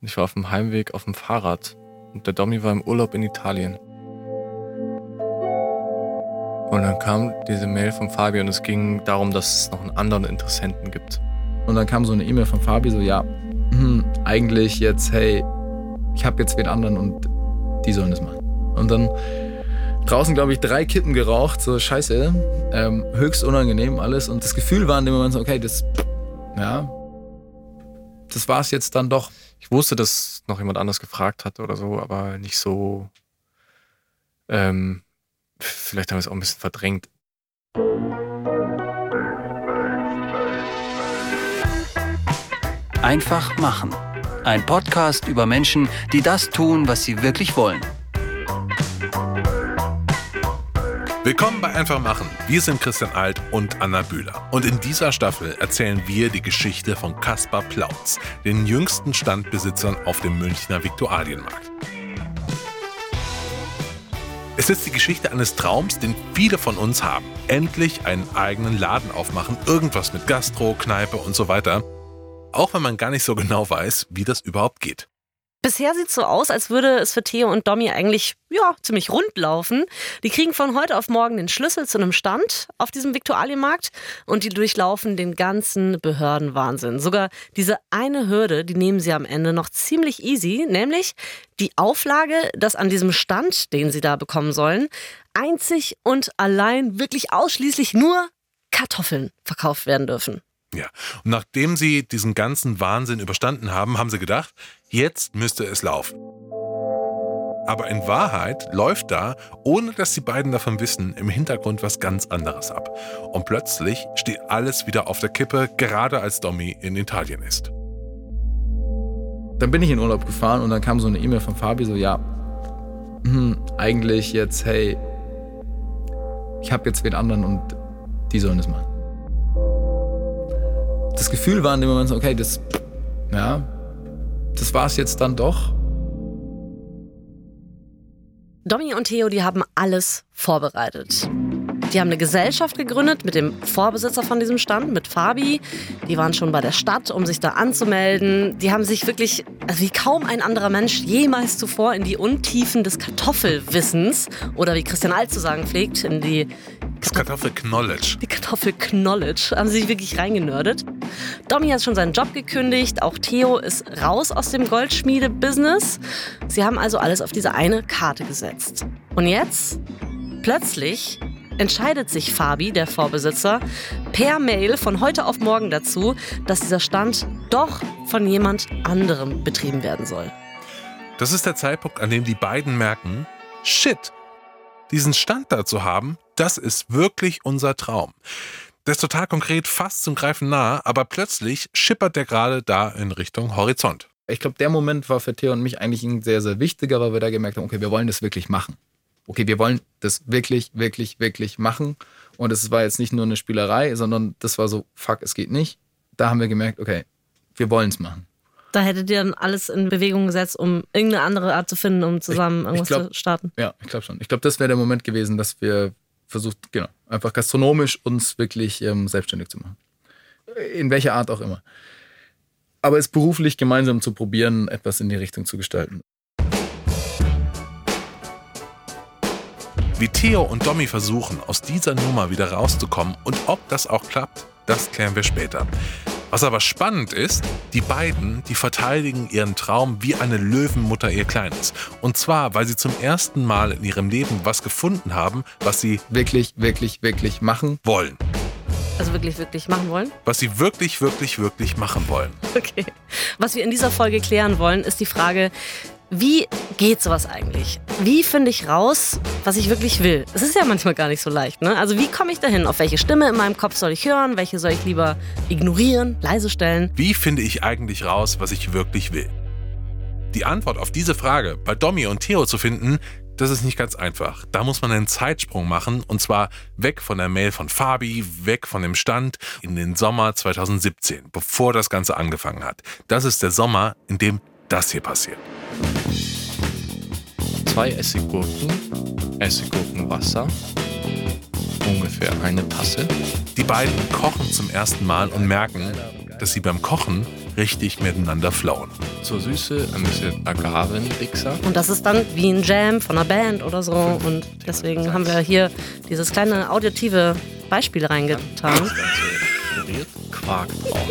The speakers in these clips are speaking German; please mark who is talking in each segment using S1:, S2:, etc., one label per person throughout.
S1: Ich war auf dem Heimweg auf dem Fahrrad und der Domi war im Urlaub in Italien. Und dann kam diese Mail von Fabi und es ging darum, dass es noch einen anderen Interessenten gibt.
S2: Und dann kam so eine E-Mail von Fabi, so eigentlich jetzt, hey, ich habe jetzt wen anderen und die sollen das machen. Und dann draußen, glaube ich, 3 Kippen geraucht, so scheiße, höchst unangenehm alles. Und das Gefühl war in dem Moment so, okay, das war's jetzt dann doch.
S1: Ich wusste, dass noch jemand anders gefragt hatte oder so, aber nicht so, vielleicht haben wir es auch ein bisschen verdrängt.
S3: Einfach machen. Ein Podcast über Menschen, die das tun, was sie wirklich wollen.
S4: Willkommen bei Einfach machen. Wir sind Christian Alt und Anna Bühler. Und in dieser Staffel erzählen wir die Geschichte von Kaspar Plautz, den jüngsten Standbesitzern auf dem Münchner Viktualienmarkt. Es ist die Geschichte eines Traums, den viele von uns haben. Endlich einen eigenen Laden aufmachen, irgendwas mit Gastro, Kneipe und so weiter. Auch wenn man gar nicht so genau weiß, wie das überhaupt geht.
S5: Bisher sieht es so aus, als würde es für Theo und Domi eigentlich ziemlich rund laufen. Die kriegen von heute auf morgen den Schlüssel zu einem Stand auf diesem Viktualienmarkt und die durchlaufen den ganzen Behördenwahnsinn. Sogar diese eine Hürde, die nehmen sie am Ende noch ziemlich easy, nämlich die Auflage, dass an diesem Stand, den sie da bekommen sollen, einzig und allein wirklich ausschließlich nur Kartoffeln verkauft werden dürfen.
S4: Ja, und nachdem sie diesen ganzen Wahnsinn überstanden haben, haben sie gedacht, jetzt müsste es laufen. Aber in Wahrheit läuft da, ohne dass die beiden davon wissen, im Hintergrund was ganz anderes ab. Und plötzlich steht alles wieder auf der Kippe, gerade als Domi in Italien ist.
S2: Dann bin ich in Urlaub gefahren und dann kam so eine E-Mail von Fabi, so eigentlich jetzt, hey, ich habe jetzt wen anderen und die sollen das machen. Das Gefühl war in dem Moment so, okay, das war's jetzt dann doch.
S5: Domi und Theo, die haben alles vorbereitet. Die haben eine Gesellschaft gegründet mit dem Vorbesitzer von diesem Stand, mit Fabi. Die waren schon bei der Stadt, um sich da anzumelden. Die haben sich wirklich, wie kaum ein anderer Mensch jemals zuvor, in die Untiefen des Kartoffelwissens oder wie Christian Alt zu sagen pflegt, in die
S4: Kartoffel-Knowledge.
S5: Die Kartoffel-Knowledge haben sie sich wirklich reingenördet. Domi hat schon seinen Job gekündigt, auch Theo ist raus aus dem Goldschmiede-Business. Sie haben also alles auf diese eine Karte gesetzt. Und jetzt, plötzlich, entscheidet sich Fabi, der Vorbesitzer, per Mail von heute auf morgen dazu, dass dieser Stand doch von jemand anderem betrieben werden soll.
S4: Das ist der Zeitpunkt, an dem die beiden merken, shit, diesen Stand da zu haben, das ist wirklich unser Traum. Der ist total konkret, fast zum Greifen nahe, aber plötzlich schippert der gerade da in Richtung Horizont.
S2: Ich glaube, der Moment war für Theo und mich eigentlich ein sehr, sehr wichtiger, weil wir da gemerkt haben, okay, wir wollen das wirklich machen. Okay, wir wollen das wirklich, wirklich, wirklich machen. Und es war jetzt nicht nur eine Spielerei, sondern das war so, fuck, es geht nicht. Da haben wir gemerkt, okay, wir wollen es machen.
S5: Da hättet ihr dann alles in Bewegung gesetzt, um irgendeine andere Art zu finden, um zusammen irgendwas zu starten? Ja,
S2: ich glaube schon. Ich glaube, das wäre der Moment gewesen, dass wir versucht, einfach gastronomisch uns wirklich selbstständig zu machen. In welcher Art auch immer. Aber es beruflich gemeinsam zu probieren, etwas in die Richtung zu gestalten.
S4: Wie Theo und Domi versuchen, aus dieser Nummer wieder rauszukommen und ob das auch klappt, das klären wir später. Was aber spannend ist, die beiden, die verteidigen ihren Traum wie eine Löwenmutter ihr Kleines. Und zwar, weil sie zum ersten Mal in ihrem Leben was gefunden haben, was sie
S2: wirklich, wirklich, wirklich machen
S4: wollen.
S5: Also wirklich, wirklich machen wollen?
S4: Was sie wirklich, wirklich, wirklich machen wollen.
S5: Okay. Was wir in dieser Folge klären wollen, ist die Frage, wie geht sowas eigentlich? Wie finde ich raus, was ich wirklich will? Es ist ja manchmal gar nicht so leicht, ne? Also wie komme ich dahin? Auf welche Stimme in meinem Kopf soll ich hören? Welche soll ich lieber ignorieren, leise stellen?
S4: Wie finde ich eigentlich raus, was ich wirklich will? Die Antwort auf diese Frage bei Domi und Theo zu finden, das ist nicht ganz einfach. Da muss man einen Zeitsprung machen und zwar weg von der Mail von Fabi, weg von dem Stand in den Sommer 2017, bevor das Ganze angefangen hat. Das ist der Sommer, in dem das hier passiert.
S1: 2 Essiggurkenwasser, ungefähr eine Tasse.
S4: Die beiden kochen zum ersten Mal und merken, dass sie beim Kochen richtig miteinander flowen.
S1: Zur Süße ein bisschen Agavenmixer.
S5: Und das ist dann wie ein Jam von einer Band oder so. Und deswegen haben wir hier dieses kleine auditive Beispiel reingetan.
S1: Quark drauf.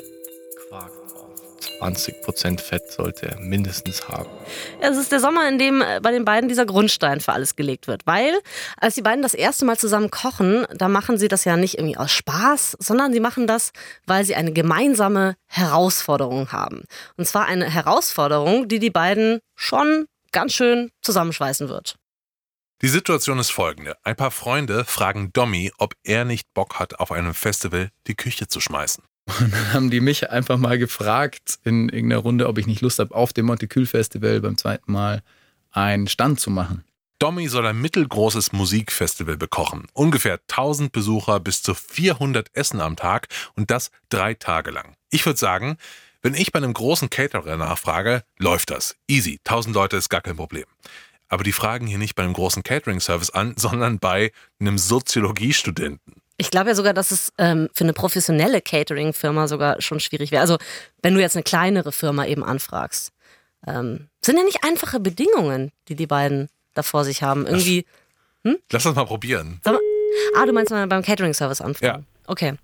S1: 20% Fett sollte er mindestens haben.
S5: Es ist der Sommer, in dem bei den beiden dieser Grundstein für alles gelegt wird. Weil, als die beiden das erste Mal zusammen kochen, da machen sie das ja nicht irgendwie aus Spaß, sondern sie machen das, weil sie eine gemeinsame Herausforderung haben. Und zwar eine Herausforderung, die die beiden schon ganz schön zusammenschweißen wird.
S4: Die Situation ist folgende. Ein paar Freunde fragen Domi, ob er nicht Bock hat, auf einem Festival die Küche zu schmeißen.
S2: Und dann haben die mich einfach mal gefragt in irgendeiner Runde, ob ich nicht Lust habe, auf dem Monte-Kühl Festival beim zweiten Mal einen Stand zu machen.
S4: Domi soll ein mittelgroßes Musikfestival bekochen. Ungefähr 1000 Besucher, bis zu 400 Essen am Tag und das 3 Tage lang. Ich würde sagen, wenn ich bei einem großen Caterer nachfrage, läuft das. Easy, 1000 Leute ist gar kein Problem. Aber die fragen hier nicht bei einem großen Catering-Service an, sondern bei einem Soziologiestudenten.
S5: Ich glaube ja sogar, dass es für eine professionelle Catering-Firma sogar schon schwierig wäre. Also wenn du jetzt eine kleinere Firma eben anfragst. Sind ja nicht einfache Bedingungen, die beiden da vor sich haben. Irgendwie.
S4: Lass das mal probieren.
S5: Sag mal, du meinst mal beim Catering-Service anfragen?
S4: Ja.
S5: Okay.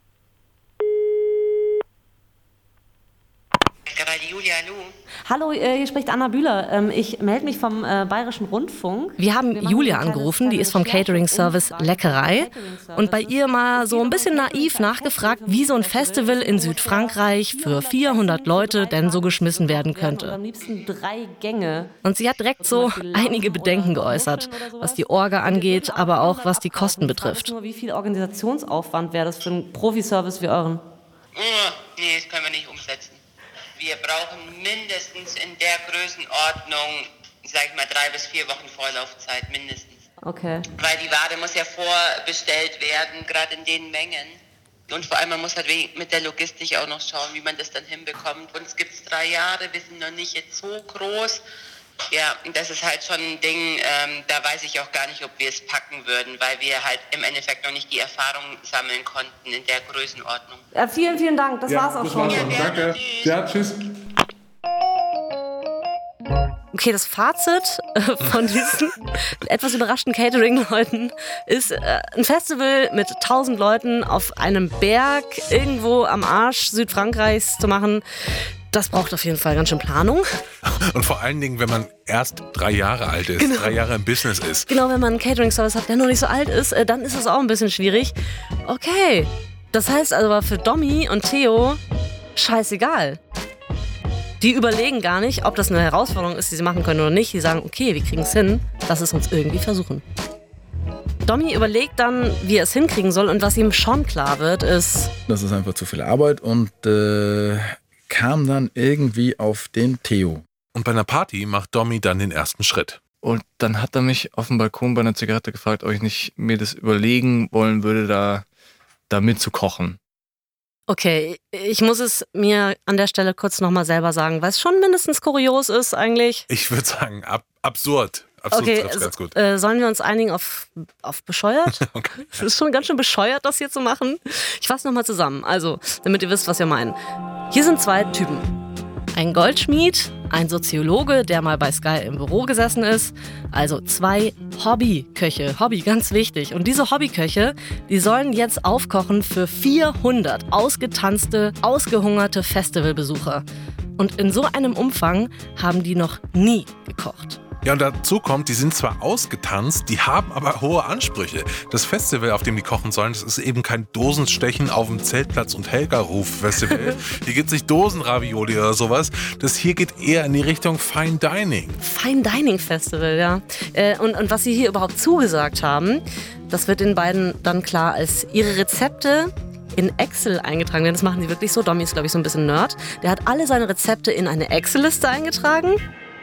S6: Julia, hallo.
S5: Hallo, hier spricht Anna Bühler. Ich melde mich vom Bayerischen Rundfunk. Wir haben Julia angerufen, die ist vom Catering-Service Leckerei. Und bei ihr mal so ein bisschen naiv nachgefragt, wie so ein Festival in Südfrankreich für 400 Leute denn so geschmissen werden könnte. Am liebsten 3 Gänge. Und sie hat direkt so einige Bedenken geäußert, was die Orga angeht, aber auch was die Kosten betrifft. Wie viel Organisationsaufwand wäre das für einen Profiservice wie euren?
S6: Nee, das können wir nicht umsetzen. Wir brauchen mindestens in der Größenordnung, sag ich mal, 3 bis 4 Wochen Vorlaufzeit, mindestens.
S5: Okay.
S6: Weil die Ware muss ja vorbestellt werden, gerade in den Mengen. Und vor allem, man muss halt mit der Logistik auch noch schauen, wie man das dann hinbekommt. Uns gibt es 3 Jahre, wir sind noch nicht jetzt so groß. Ja, das ist halt schon ein Ding, da weiß ich auch gar nicht, ob wir es packen würden, weil wir halt im Endeffekt noch nicht die Erfahrung sammeln konnten in der Größenordnung.
S5: Ja, vielen, vielen Dank, das war's auch schon.
S4: Danke. Ja, tschüss.
S5: Okay, das Fazit von diesen etwas überraschten Catering-Leuten ist, ein Festival mit 1000 Leuten auf einem Berg irgendwo am Arsch Südfrankreichs zu machen, das braucht auf jeden Fall ganz schön Planung.
S4: Und vor allen Dingen, wenn man erst 3 Jahre alt ist, genau. 3 Jahre im Business ist.
S5: Genau, wenn man einen Catering-Service hat, der noch nicht so alt ist, dann ist es auch ein bisschen schwierig. Okay, das heißt also für Domi und Theo scheißegal. Die überlegen gar nicht, ob das eine Herausforderung ist, die sie machen können oder nicht. Die sagen, okay, wir kriegen es hin, lass es uns irgendwie versuchen. Domi überlegt dann, wie er es hinkriegen soll, und was ihm schon klar wird, ist...
S2: Das ist einfach zu viel Arbeit und kam dann irgendwie auf den Theo.
S4: Und bei einer Party macht Domi dann den ersten Schritt.
S1: Und dann hat er mich auf dem Balkon bei einer Zigarette gefragt, ob ich nicht mir das überlegen wollen würde, da mitzukochen.
S5: Okay, ich muss es mir an der Stelle kurz nochmal selber sagen, weil es schon mindestens kurios ist eigentlich.
S4: Ich würde sagen, absurd. Absurd
S5: okay,
S4: trifft's ganz gut.
S5: Sollen wir uns einigen auf bescheuert?
S4: Okay.
S5: Das ist schon ganz schön bescheuert, das hier zu machen. Ich fasse nochmal zusammen, also, damit ihr wisst, was wir meinen. Hier sind 2 Typen. Ein Goldschmied, ein Soziologe, der mal bei Sky im Büro gesessen ist. Also 2 Hobbyköche. Hobby, ganz wichtig. Und diese Hobbyköche, die sollen jetzt aufkochen für 400 ausgetanzte, ausgehungerte Festivalbesucher. Und in so einem Umfang haben die noch nie gekocht.
S4: Ja, und dazu kommt, die sind zwar ausgetanzt, die haben aber hohe Ansprüche. Das Festival, auf dem die kochen sollen, das ist eben kein Dosenstechen auf dem Zeltplatz und Helga-Ruf-Festival. Hier gibt es nicht Dosenravioli oder sowas. Das hier geht eher in die Richtung Fine Dining.
S5: Fine Dining Festival, ja. Und was sie hier überhaupt zugesagt haben, das wird den beiden dann klar, als ihre Rezepte in Excel eingetragen werden. Das machen die wirklich so. Domi ist, glaube ich, so ein bisschen Nerd. Der hat alle seine Rezepte in eine Excel-Liste eingetragen.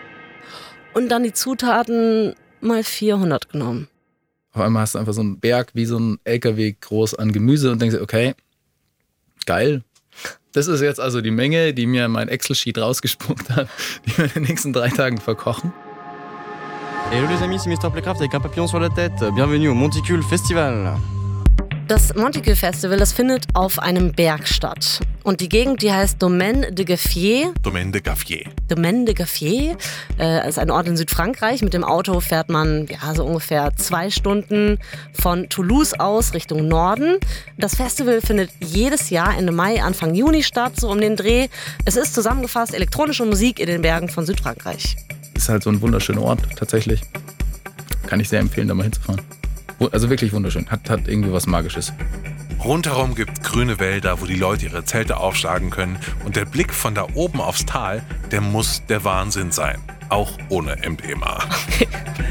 S5: Und dann die Zutaten mal 400 genommen.
S2: Auf einmal hast du einfach so einen Berg wie so ein LKW groß an Gemüse und denkst, okay, geil. Das ist jetzt also die Menge, die mir mein Excel-Sheet rausgespuckt hat, die wir in den nächsten 3 Tagen verkochen.
S7: Hello les amis, c'est Mr. Playcraft avec un papillon sur la tête. Bienvenue au Monticule Festival.
S5: Das Monticule Festival, das findet auf einem Berg statt. Und die Gegend, die heißt Domaine de Gaffier.
S4: Domaine de Gaffier.
S5: Domaine de Gaffier ist ein Ort in Südfrankreich. Mit dem Auto fährt man so ungefähr 2 Stunden von Toulouse aus Richtung Norden. Das Festival findet jedes Jahr Ende Mai, Anfang Juni statt, so um den Dreh. Es ist zusammengefasst elektronische Musik in den Bergen von Südfrankreich.
S2: Ist halt so ein wunderschöner Ort, tatsächlich. Kann ich sehr empfehlen, da mal hinzufahren. Also wirklich wunderschön. Hat irgendwie was Magisches.
S4: Rundherum gibt es grüne Wälder, wo die Leute ihre Zelte aufschlagen können. Und der Blick von da oben aufs Tal, der muss der Wahnsinn sein. Auch ohne MDMA.
S5: Okay.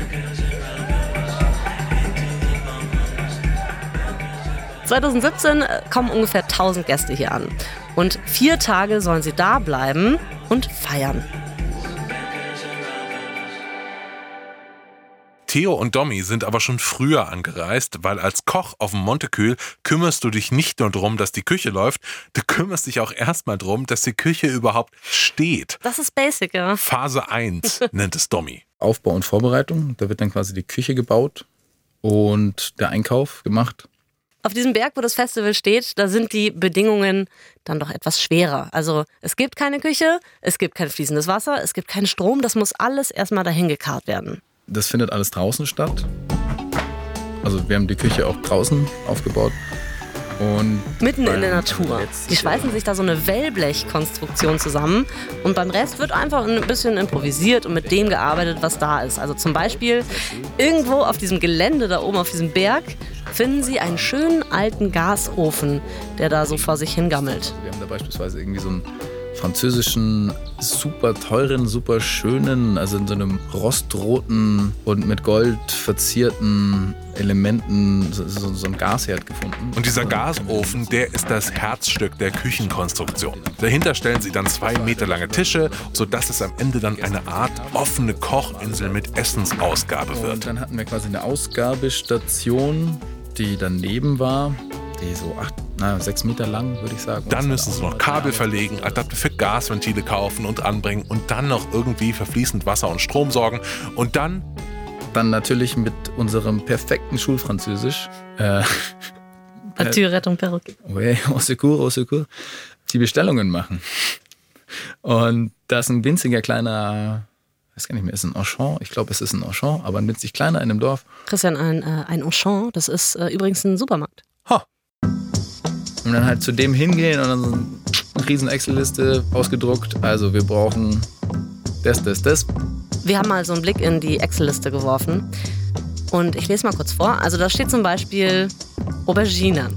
S5: ...2017 kommen ungefähr 1000 Gäste hier an. Und 4 Tage sollen sie da bleiben und feiern.
S4: Theo und Domi sind aber schon früher angereist, weil als Koch auf dem Monticule kümmerst du dich nicht nur darum, dass die Küche läuft, du kümmerst dich auch erstmal darum, dass die Küche überhaupt steht.
S5: Das ist basic, ja.
S4: Phase 1 nennt es Domi.
S2: Aufbau und Vorbereitung, da wird dann quasi die Küche gebaut und der Einkauf gemacht.
S5: Auf diesem Berg, wo das Festival steht, da sind die Bedingungen dann doch etwas schwerer. Also es gibt keine Küche, es gibt kein fließendes Wasser, es gibt keinen Strom, das muss alles erstmal dahin gekarrt werden.
S2: Das findet alles draußen statt. Also wir haben die Küche auch draußen aufgebaut. Und
S5: mitten in der Natur. Die schweißen sich da so eine Wellblechkonstruktion zusammen und beim Rest wird einfach ein bisschen improvisiert und mit dem gearbeitet, was da ist. Also zum Beispiel irgendwo auf diesem Gelände da oben auf diesem Berg finden Sie einen schönen alten Gasofen, der da so vor sich hingammelt.
S2: Wir haben da beispielsweise irgendwie so einen französischen, super teuren, super schönen, also in so einem rostroten und mit Gold verzierten Elementen so ein Gasherd gefunden.
S4: Und dieser Gasofen, der ist das Herzstück der Küchenkonstruktion. Dahinter stellen sie dann 2 Meter lange Tische, sodass es am Ende dann eine Art offene Kochinsel mit Essensausgabe wird.
S2: Und dann hatten wir quasi eine Ausgabestation, die daneben war, die so 6 Meter lang, würde ich sagen.
S4: Dann müssen sie noch Kabel verlegen, Adapter für Gasventile kaufen und anbringen und dann noch irgendwie für fließend Wasser und Strom sorgen. Und dann
S2: natürlich mit unserem perfekten Schulfranzösisch.
S5: Rettung Perruque.
S2: Oui, au secours, die Bestellungen machen. Und da ist ein winziger kleiner, ich weiß gar nicht mehr, ist ein Auchan? Ich glaube, es ist ein Auchan, aber ein winzig kleiner in einem Dorf.
S5: Christian, ein Auchan, das ist übrigens ein Supermarkt.
S2: Und dann halt zu dem hingehen und dann so eine riesen Excel-Liste ausgedruckt. Also wir brauchen das.
S5: Wir haben mal so einen Blick in die Excel-Liste geworfen und ich lese mal kurz vor. Also da steht zum Beispiel Aubergine.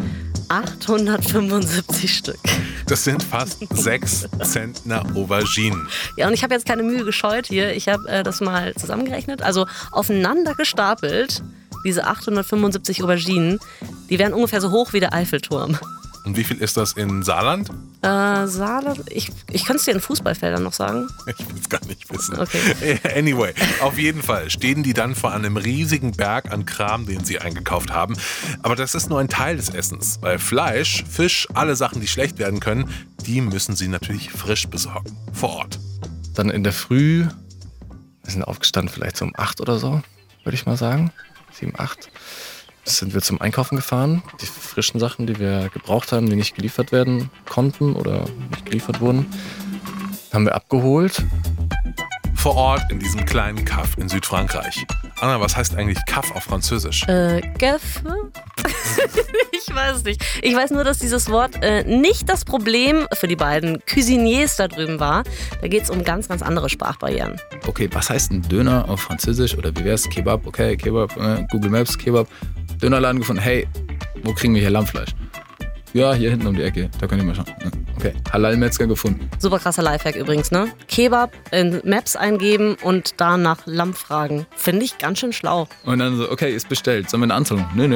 S5: 875 Stück.
S4: Das sind fast 6 Zentner Auberginen.
S5: Ja, und ich habe jetzt keine Mühe gescheut hier. Ich habe das mal zusammengerechnet. Also aufeinander gestapelt, diese 875 Auberginen, die wären ungefähr so hoch wie der Eiffelturm.
S4: Und wie viel ist das in Saarland?
S5: Saarland, ich könnte es dir in Fußballfeldern noch sagen.
S4: Ich will es gar nicht wissen.
S5: Okay.
S4: Anyway, auf jeden Fall stehen die dann vor einem riesigen Berg an Kram, den sie eingekauft haben. Aber das ist nur ein Teil des Essens. Weil Fleisch, Fisch, alle Sachen, die schlecht werden können, die müssen sie natürlich frisch besorgen. Vor Ort.
S1: Dann in der Früh, wir sind aufgestanden vielleicht so um 8 oder so, würde ich mal sagen. 7, 8. Sind wir zum Einkaufen gefahren. Die frischen Sachen, die wir gebraucht haben, die nicht geliefert werden konnten oder nicht geliefert wurden, haben wir abgeholt.
S4: Vor Ort in diesem kleinen Kaff in Südfrankreich. Anna, was heißt eigentlich Kaff auf Französisch?
S5: Kaff? Ich weiß nicht. Ich weiß nur, dass dieses Wort nicht das Problem für die beiden Cuisiniers da drüben war. Da geht es um ganz, ganz andere Sprachbarrieren.
S2: Okay, was heißt ein Döner auf Französisch? Oder wie wär's? Kebab, okay, Kebab, Google Maps, Kebab. Dönerladen gefunden, hey, wo kriegen wir hier Lammfleisch? Ja, hier hinten um die Ecke, da könnt ihr mal schauen. Okay, Halal-Metzger gefunden.
S5: Super krasser Lifehack übrigens, ne? Kebab in Maps eingeben und da nach Lamm fragen. Finde ich ganz schön schlau.
S2: Und dann so, okay, ist bestellt, sollen wir eine Anzahlung? Nö.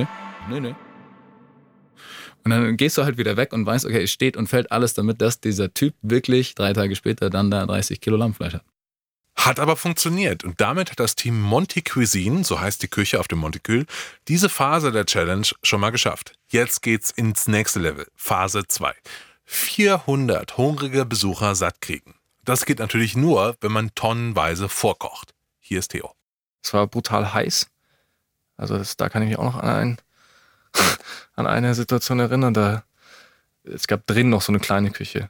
S2: Und dann gehst du halt wieder weg und weißt, okay, es steht und fällt alles damit, dass dieser Typ wirklich 3 Tage später dann da 30 Kilo Lammfleisch hat.
S4: Hat aber funktioniert und damit hat das Team Monty Cuisine, so heißt die Küche auf dem Monticule, diese Phase der Challenge schon mal geschafft. Jetzt geht's ins nächste Level, Phase 2. 400 hungrige Besucher satt kriegen. Das geht natürlich nur, wenn man tonnenweise vorkocht. Hier ist Theo.
S1: Es war brutal heiß. Also da kann ich mich auch noch an ein an eine Situation erinnern. Es gab drin noch so eine kleine Küche.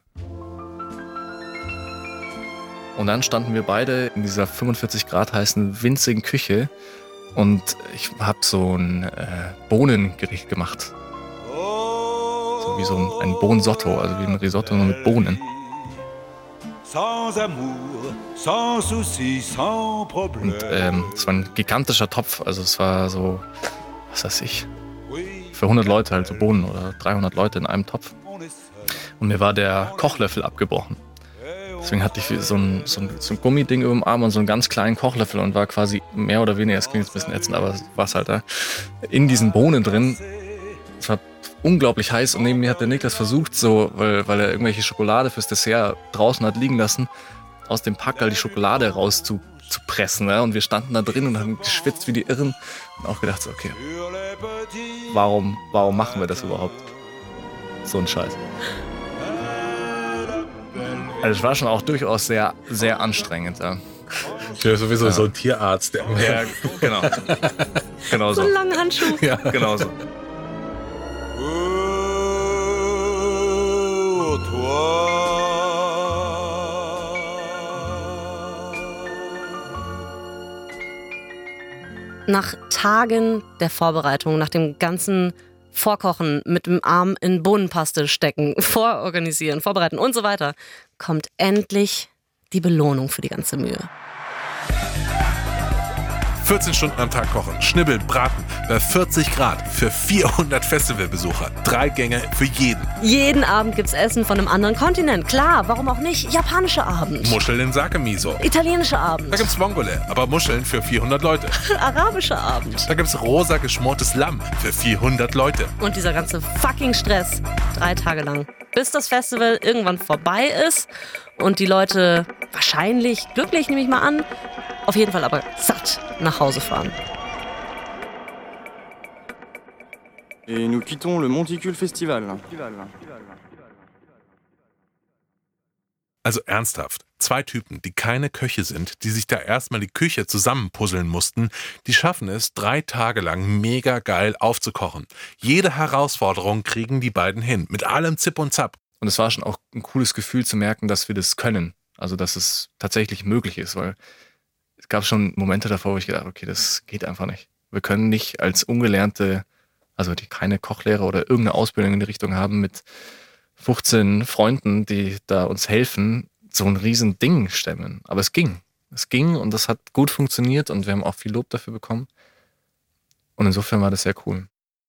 S1: Und dann standen wir beide in dieser 45 Grad heißen, winzigen Küche. Und ich habe so ein Bohnengericht gemacht. So wie so ein Bohnensotto, also wie ein Risotto nur mit Bohnen. Und es war ein gigantischer Topf, also es war so, was weiß ich, für 100 Leute halt so Bohnen oder 300 Leute in einem Topf. Und mir war der Kochlöffel abgebrochen. Deswegen hatte ich so ein Gummiding über dem Arm und so einen ganz kleinen Kochlöffel und war quasi mehr oder weniger, es klingt jetzt ein bisschen ätzend, aber war es halt da, in diesen Bohnen drin. Es war unglaublich heiß und neben mir hat der Niklas versucht, so, weil er irgendwelche Schokolade fürs Dessert draußen hat liegen lassen, aus dem Packerl die Schokolade rauszupressen. Ja? Und wir standen da drin und haben geschwitzt wie die Irren und auch gedacht, so, okay, warum machen wir das überhaupt? So ein Scheiß. Also es war schon auch durchaus sehr, sehr anstrengend. Ja.
S4: Ja, sowieso so ein Tierarzt. Der
S1: Ja, genau. Genau
S5: So
S1: so.
S5: einen langen Handschuh.
S1: Ja, genau so.
S5: Nach Tagen der Vorbereitung, nach dem ganzen Vorkochen, mit dem Arm in Bohnenpaste stecken, vororganisieren, vorbereiten und so weiter, kommt endlich die Belohnung für die ganze Mühe.
S4: 14 Stunden am Tag kochen, schnibbeln, braten, bei 40 Grad für 400 Festivalbesucher. 3 Gänge für jeden.
S5: Jeden Abend gibt's Essen von einem anderen Kontinent. Klar, warum auch nicht? Japanischer Abend.
S4: Muscheln in Sake-Miso.
S5: Italienischer Abend.
S4: Da gibt's Vongole, aber Muscheln für 400 Leute.
S5: Arabischer Abend.
S4: Da gibt's rosa geschmortes Lamm für 400 Leute.
S5: Und dieser ganze fucking Stress 3 Tage lang. Bis das Festival irgendwann vorbei ist und die Leute wahrscheinlich glücklich, nehme ich mal an, auf jeden Fall aber satt nach Hause fahren.
S7: Et nous quittons le Monticule Festival.
S4: Also ernsthaft, 2 Typen, die keine Köche sind, die sich da erstmal die Küche zusammenpuzzeln mussten, die schaffen es, 3 Tage lang mega geil aufzukochen. Jede Herausforderung kriegen die beiden hin, mit allem Zip und Zap.
S1: Und es war schon auch ein cooles Gefühl zu merken, dass wir das können. Also dass es tatsächlich möglich ist, weil es gab schon Momente davor, wo ich gedacht habe, okay, das geht einfach nicht. Wir können nicht als Ungelernte, also die keine Kochlehrer oder irgendeine Ausbildung in die Richtung haben, mit 15 Freunden, die da uns helfen, so ein riesen Ding stemmen. Aber es ging. Es ging und das hat gut funktioniert und wir haben auch viel Lob dafür bekommen. Und insofern war das sehr cool.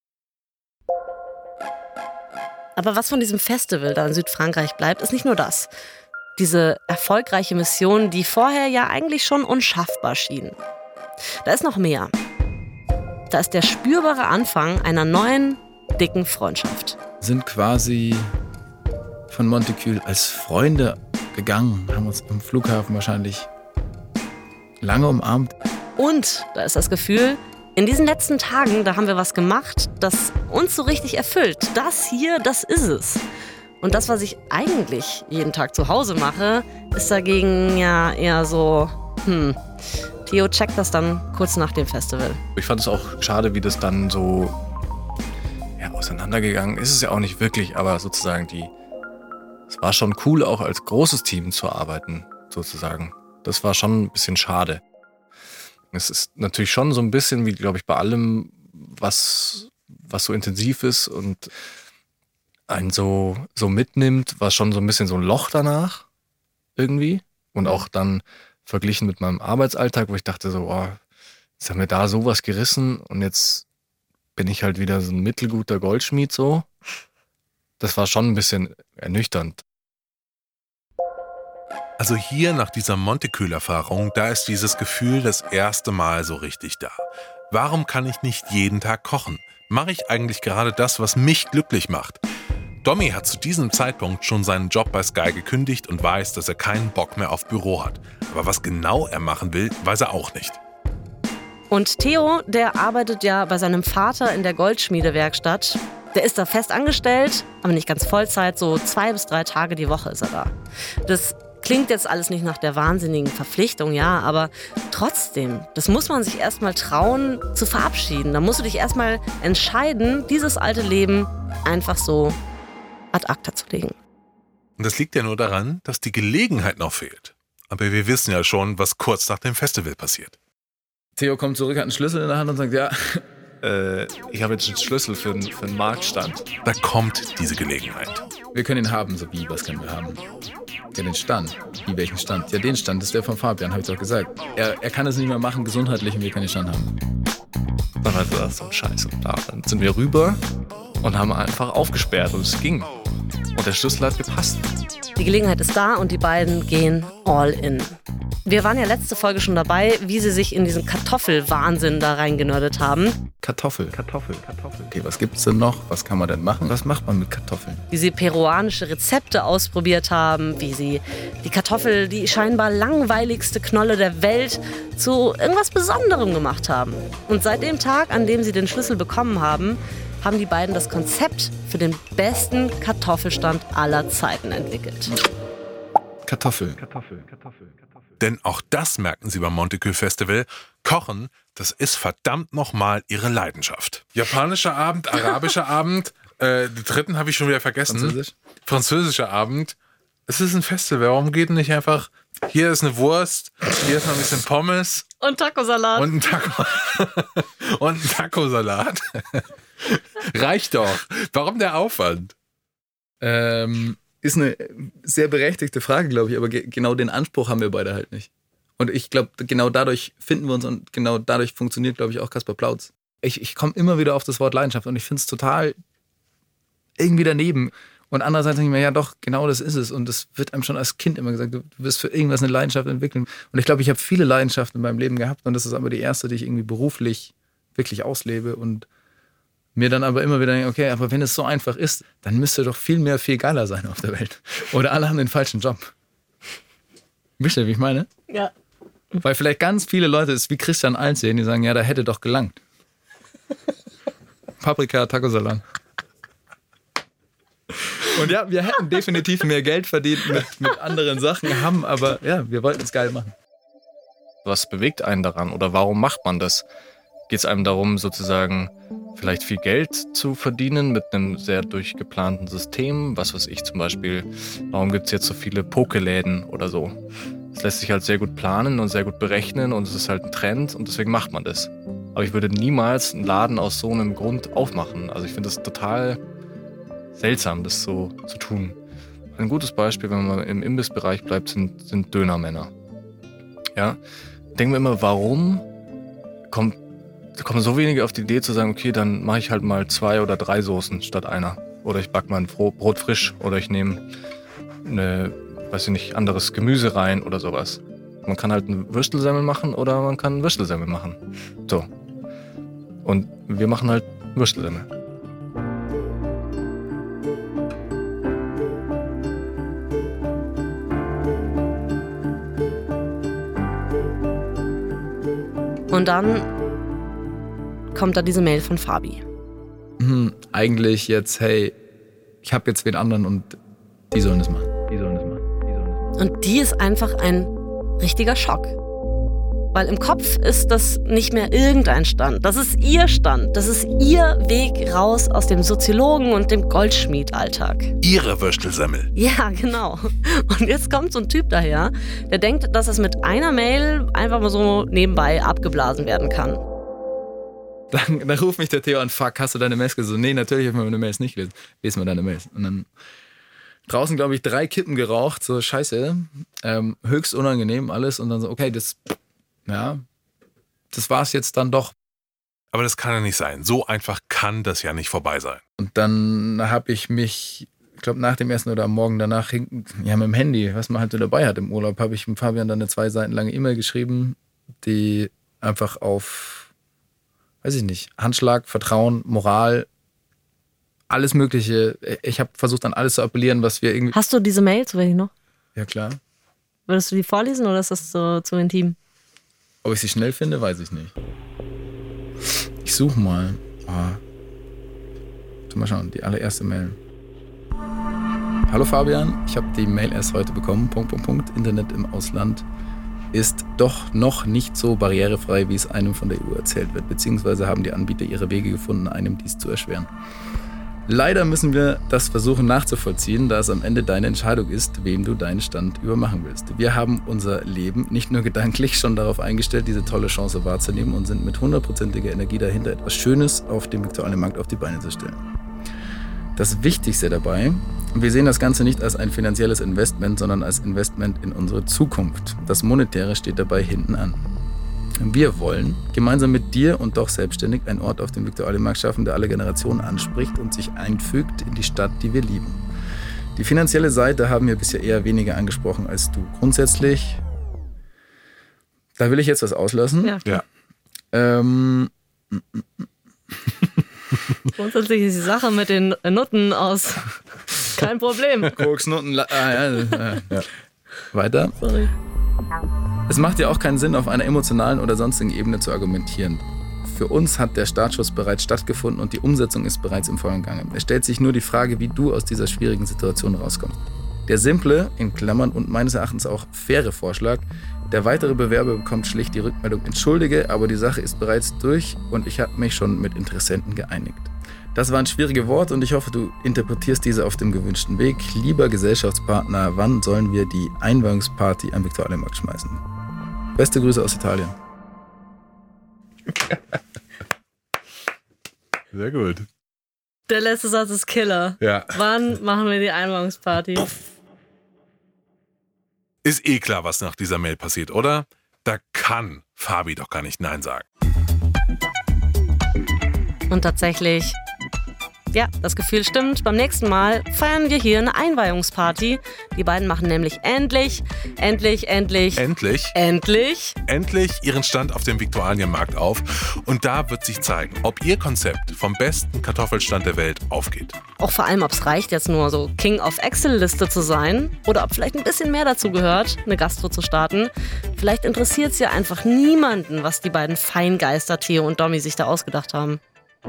S5: Aber was von diesem Festival da in Südfrankreich bleibt, ist nicht nur das. Diese erfolgreiche Mission, die vorher ja eigentlich schon unschaffbar schien. Da ist noch mehr. Da ist der spürbare Anfang einer neuen, dicken Freundschaft.
S2: Sind quasi von Monticule als Freunde gegangen, haben uns im Flughafen wahrscheinlich lange umarmt.
S5: Und da ist das Gefühl, in diesen letzten Tagen, da haben wir was gemacht, das uns so richtig erfüllt. Das hier, das ist es. Und das, was ich eigentlich jeden Tag zu Hause mache, ist dagegen ja eher so, Theo checkt das dann kurz nach dem Festival.
S1: Ich fand es auch schade, wie das dann so auseinandergegangen ist. Es ja auch nicht wirklich, aber sozusagen es war schon cool, auch als großes Team zu arbeiten, sozusagen. Das war schon ein bisschen schade. Es ist natürlich schon so ein bisschen, wie, glaube ich, bei allem, was so intensiv ist und einen so mitnimmt, war schon so ein bisschen so ein Loch danach irgendwie. Und auch dann verglichen mit meinem Arbeitsalltag, wo ich dachte so, jetzt haben wir da sowas gerissen und jetzt bin ich halt wieder so ein mittelguter Goldschmied so. Das war schon ein bisschen ernüchternd.
S4: Also hier nach dieser Monticule-Erfahrung, da ist dieses Gefühl das erste Mal so richtig da. Warum kann ich nicht jeden Tag kochen? Mache ich eigentlich gerade das, was mich glücklich macht? Domi hat zu diesem Zeitpunkt schon seinen Job bei Sky gekündigt und weiß, dass er keinen Bock mehr auf Büro hat. Aber was genau er machen will, weiß er auch nicht.
S5: Und Theo, der arbeitet ja bei seinem Vater in der Goldschmiedewerkstatt. Der ist da fest angestellt, aber nicht ganz Vollzeit, so 2 bis 3 Tage die Woche ist er da. Das Klingt jetzt alles nicht nach der wahnsinnigen Verpflichtung, ja, aber trotzdem, das muss man sich erstmal trauen zu verabschieden. Da musst du dich erstmal entscheiden, dieses alte Leben einfach so ad acta zu legen.
S4: Und das liegt ja nur daran, dass die Gelegenheit noch fehlt. Aber wir wissen ja schon, was kurz nach dem Festival passiert.
S2: Theo kommt zurück, hat einen Schlüssel in der Hand und sagt, ja,
S1: Ich habe jetzt einen Schlüssel für einen Marktstand.
S4: Da kommt diese Gelegenheit.
S2: wir können ihn haben. So, wie, was können wir haben? Ja, den Stand. Wie, welchen Stand? Ja, den Stand, das ist der von Fabian, habe ich doch gesagt. Er kann es nicht mehr machen, gesundheitlich, und wir können den Stand haben.
S1: Dann hat er so einen Scheiß und da. Dann sind wir rüber und haben einfach aufgesperrt und es ging. Und der Schlüssel hat gepasst.
S5: Die Gelegenheit ist da und die beiden gehen all in. Wir waren ja letzte Folge schon dabei, wie sie sich in diesen Kartoffelwahnsinn da reingenördet haben.
S2: Kartoffel. Okay, was gibt's denn noch? Was kann man denn machen? Was macht man mit Kartoffeln?
S5: Wie sie peruanische Rezepte ausprobiert haben, wie sie die Kartoffel, die scheinbar langweiligste Knolle der Welt, zu irgendwas Besonderem gemacht haben. Und seit dem Tag, an dem sie den Schlüssel bekommen haben, haben die beiden das Konzept für den besten Kartoffelstand aller Zeiten entwickelt.
S2: Kartoffel.
S4: Denn auch das merken sie beim Monticule Festival. Kochen, das ist verdammt nochmal ihre Leidenschaft. Japanischer Abend, arabischer Abend, den dritten habe ich schon wieder vergessen. Französischer Abend. Es ist ein Festival, warum geht denn nicht einfach, hier ist eine Wurst, hier ist noch ein bisschen Pommes.
S5: Und Tacosalat.
S4: Und ein Tacosalat. Reicht doch. Warum der Aufwand?
S2: Ist eine sehr berechtigte Frage, glaube ich, aber genau den Anspruch haben wir beide halt nicht. Und ich glaube, genau dadurch finden wir uns und genau dadurch funktioniert, glaube ich, auch Kaspar Plautz. Ich komme immer wieder auf das Wort Leidenschaft und ich finde es total irgendwie daneben. Und andererseits denke ich mir, ja doch, genau das ist es. Und das wird einem schon als Kind immer gesagt, du wirst für irgendwas eine Leidenschaft entwickeln. Und ich glaube, ich habe viele Leidenschaften in meinem Leben gehabt und das ist aber die erste, die ich irgendwie beruflich wirklich auslebe und mir dann aber immer wieder denke, okay, aber wenn es so einfach ist, dann müsste doch viel geiler sein auf der Welt. Oder alle haben den falschen Job. Wisst ihr, wie ich meine?
S5: Ja.
S2: Weil vielleicht ganz viele Leute es wie Christian Alt sehen, die sagen, ja, da hätte doch gelangt. Paprika, Tacosalat. Und ja, wir hätten definitiv mehr Geld verdient mit anderen Sachen, haben aber, ja, wir wollten es geil machen.
S1: Was bewegt einen daran oder warum macht man das? Geht es einem darum, sozusagen vielleicht viel Geld zu verdienen mit einem sehr durchgeplanten System? Was weiß ich zum Beispiel, warum gibt es jetzt so viele Pokeläden oder so? Das lässt sich halt sehr gut planen und sehr gut berechnen und es ist halt ein Trend und deswegen macht man das. Aber ich würde niemals einen Laden aus so einem Grund aufmachen. Also ich finde das total seltsam, das so zu tun. Ein gutes Beispiel, wenn man im Imbissbereich bleibt, sind Dönermänner. Ja, denken wir immer, warum kommen so wenige auf die Idee zu sagen, okay, dann mache ich halt mal 2 oder 3 Soßen statt einer. Oder ich backe mal ein Brot frisch oder ich nehme anderes Gemüse rein oder sowas. Man kann halt einen Würstelsemmel machen oder man kann einen Würstelsemmel machen. So. Und wir machen halt Würstelsemmel.
S5: Und dann kommt da diese Mail von Fabi.
S2: Eigentlich jetzt, hey, ich habe jetzt wen anderen und die sollen es machen.
S5: Und die ist einfach ein richtiger Schock. Weil im Kopf ist das nicht mehr irgendein Stand. Das ist ihr Stand. Das ist ihr Weg raus aus dem Soziologen- und dem Goldschmied-Alltag.
S4: Ihre Würstelsemmel.
S5: Ja, genau. Und jetzt kommt so ein Typ daher, der denkt, dass es mit einer Mail einfach mal so nebenbei abgeblasen werden kann.
S2: Dann ruft mich der Theo an, fuck, hast du deine Mails gelesen? So, nee, natürlich habe ich meine Mails nicht gelesen. Lesen wir deine Mails. Und dann draußen, glaube ich, 3 Kippen geraucht, so scheiße, höchst unangenehm alles. Und dann so, okay, das war's jetzt dann doch.
S4: Aber das kann ja nicht sein. So einfach kann das ja nicht vorbei sein.
S2: Und dann habe ich mich, ich glaube nach dem Essen oder am Morgen danach, mit dem Handy, was man halt so dabei hat im Urlaub, habe ich mit Fabian dann eine 2 Seiten lange E-Mail geschrieben, die einfach auf, weiß ich nicht, Handschlag, Vertrauen, Moral, alles Mögliche. Ich habe versucht, an alles zu appellieren, was wir irgendwie...
S5: Hast du diese Mail zufällig noch?
S2: Ja, klar.
S5: Würdest du die vorlesen oder ist das so zu intim?
S2: Ob ich sie schnell finde, weiß ich nicht. Ich suche mal. Mal schauen, die allererste Mail. Hallo Fabian, ich habe die Mail erst heute bekommen. ... Internet im Ausland ist doch noch nicht so barrierefrei, wie es einem von der EU erzählt wird, beziehungsweise haben die Anbieter ihre Wege gefunden, einem dies zu erschweren. Leider müssen wir das versuchen nachzuvollziehen, da es am Ende deine Entscheidung ist, wem du deinen Stand übermachen willst. Wir haben unser Leben nicht nur gedanklich schon darauf eingestellt, diese tolle Chance wahrzunehmen und sind mit 100%iger Energie dahinter, etwas Schönes auf dem Viktualienmarkt auf die Beine zu stellen. Das Wichtigste dabei, wir sehen das Ganze nicht als ein finanzielles Investment, sondern als Investment in unsere Zukunft. Das Monetäre steht dabei hinten an. Wir wollen gemeinsam mit dir und doch selbstständig einen Ort auf dem Viktualienmarkt schaffen, der alle Generationen anspricht und sich einfügt in die Stadt, die wir lieben. Die finanzielle Seite haben wir bisher eher weniger angesprochen als du. Grundsätzlich, da will ich jetzt was auslassen.
S5: Ja. Grundsätzlich ist die Sache mit den Nutten aus kein Problem.
S2: Koks, Nutten, ja. Weiter.
S5: Sorry.
S2: Es macht ja auch keinen Sinn, auf einer emotionalen oder sonstigen Ebene zu argumentieren. Für uns hat der Startschuss bereits stattgefunden und die Umsetzung ist bereits im vollen Gange. Es stellt sich nur die Frage, wie du aus dieser schwierigen Situation rauskommst. Der simple, in Klammern und meines Erachtens auch faire Vorschlag, der weitere Bewerber bekommt schlicht die Rückmeldung, entschuldige, aber die Sache ist bereits durch und ich habe mich schon mit Interessenten geeinigt. Das waren schwierige Worte und ich hoffe, du interpretierst diese auf dem gewünschten Weg. Lieber Gesellschaftspartner, wann sollen wir die Einweihungsparty am Viktualienmarkt schmeißen? Beste Grüße aus Italien.
S4: Sehr gut.
S5: Der letzte Satz ist Killer.
S4: Ja.
S5: Wann machen wir die Einweihungsparty?
S4: Ist eh klar, was nach dieser Mail passiert, oder? Da kann Fabi doch gar nicht Nein sagen.
S5: Und tatsächlich, ja, das Gefühl stimmt. Beim nächsten Mal feiern wir hier eine Einweihungsparty. Die beiden machen nämlich endlich
S4: ihren Stand auf dem Viktualienmarkt auf. Und da wird sich zeigen, ob ihr Konzept vom besten Kartoffelstand der Welt aufgeht.
S5: Auch vor allem, ob es reicht, jetzt nur so King of Excel-Liste zu sein oder ob vielleicht ein bisschen mehr dazu gehört, eine Gastro zu starten. Vielleicht interessiert es ja einfach niemanden, was die beiden Feingeister Theo und Domi sich da ausgedacht haben.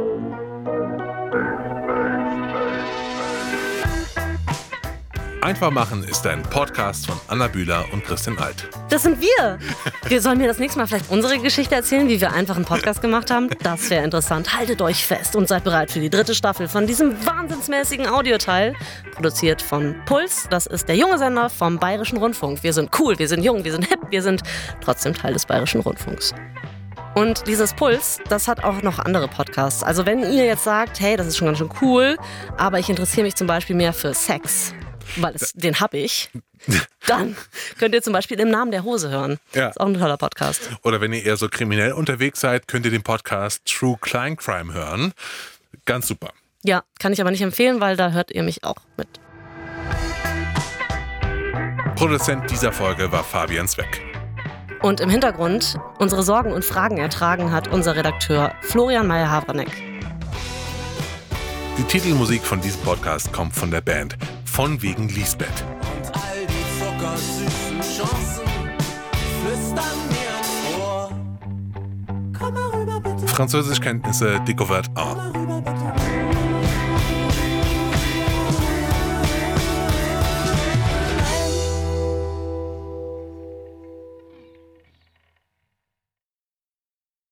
S4: Einfach machen ist ein Podcast von Anna Bühler und Christian Alt.
S5: Das sind wir. Sollen wir das nächste Mal vielleicht unsere Geschichte erzählen, wie wir einfach einen Podcast gemacht haben? Das wäre interessant. Haltet euch fest und seid bereit für die 3. Staffel von diesem wahnsinnsmäßigen Audioteil. Produziert von Puls. Das ist der junge Sender vom Bayerischen Rundfunk. Wir sind cool, wir sind jung, wir sind hip, wir sind trotzdem Teil des Bayerischen Rundfunks. Und dieses Puls, das hat auch noch andere Podcasts. Also wenn ihr jetzt sagt, hey, das ist schon ganz schön cool, aber ich interessiere mich zum Beispiel mehr für Sex, weil den habe ich, dann könnt ihr zum Beispiel Im Namen der Hose hören.
S4: Ja.
S5: Das ist auch ein toller Podcast.
S4: Oder wenn ihr eher so kriminell unterwegs seid, könnt ihr den Podcast True Klein Crime hören. Ganz super.
S5: Ja, kann ich aber nicht empfehlen, weil da hört ihr mich auch mit.
S4: Produzent dieser Folge war Fabian Zweck.
S5: Und im Hintergrund unsere Sorgen und Fragen ertragen hat unser Redakteur Florian Meyer-Havranek.
S4: Die Titelmusik von diesem Podcast kommt von der Band Von wegen Lisbeth.
S8: Und all die zuckersüßen Chancen flüstern mir ins Ohr. Komm mal rüber, bitte.
S4: Französischkenntnisse Découverte 1.
S8: Komm mal rüber,